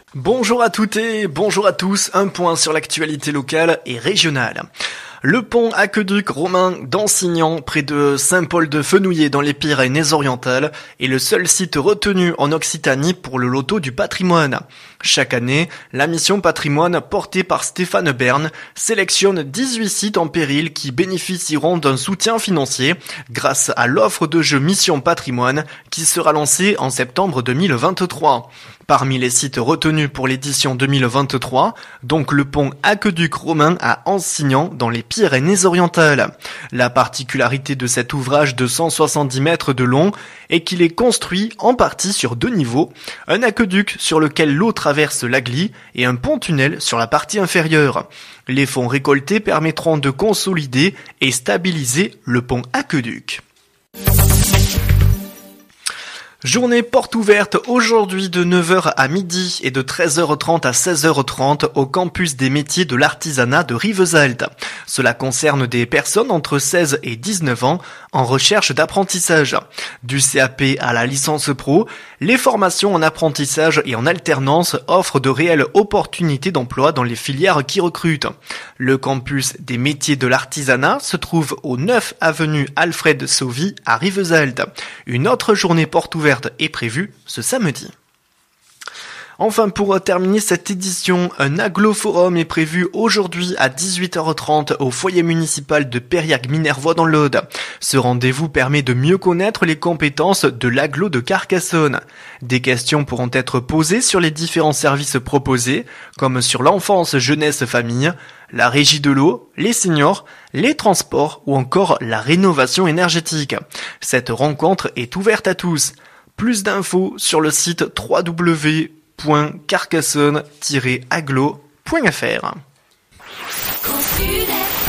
Bonjour à toutes et bonjour à tous, un point sur l'actualité locale et régionale. Le pont aqueduc romain d'Ansignan, près de Saint-Paul-de-Fenouillet dans les Pyrénées-Orientales, est le seul site retenu en Occitanie pour le loto du patrimoine. Chaque année, la mission patrimoine portée par Stéphane Bern sélectionne 18 sites en péril qui bénéficieront d'un soutien financier grâce à l'offre de jeu Mission Patrimoine qui sera lancée en septembre 2023. Parmi les sites retenus pour l'édition 2023, donc le pont aqueduc romain à Ansignan dans les Pyrénées-Orientales. La particularité de cet ouvrage de 170 mètres de long est qu'il est construit en partie sur 2 niveaux, un aqueduc sur lequel l'eau traverse l'Agly et un pont-tunnel sur la partie inférieure. Les fonds récoltés permettront de consolider et stabiliser le pont aqueduc. Journée porte ouverte aujourd'hui de 9h à midi et de 13h30 à 16h30 au campus des métiers de l'artisanat de Rivesaltes. Cela concerne des personnes entre 16 et 19 ans en recherche d'apprentissage. Du CAP à la licence pro, les formations en apprentissage et en alternance offrent de réelles opportunités d'emploi dans les filières qui recrutent. Le campus des métiers de l'artisanat se trouve au 9 avenue Alfred Sauvy à Rivesaltes. Une autre journée porte ouverte est prévue ce samedi. Enfin, pour terminer cette édition, un aglo-forum est prévu aujourd'hui à 18h30 au foyer municipal de Périac-Minervois dans l'Aude. Ce rendez-vous permet de mieux connaître les compétences de l'agglo de Carcassonne. Des questions pourront être posées sur les différents services proposés, comme sur l'enfance, jeunesse, famille, la régie de l'eau, les seniors, les transports ou encore la rénovation énergétique. Cette rencontre est ouverte à tous. Plus d'infos sur le site www.carcassonne-aglo.fr.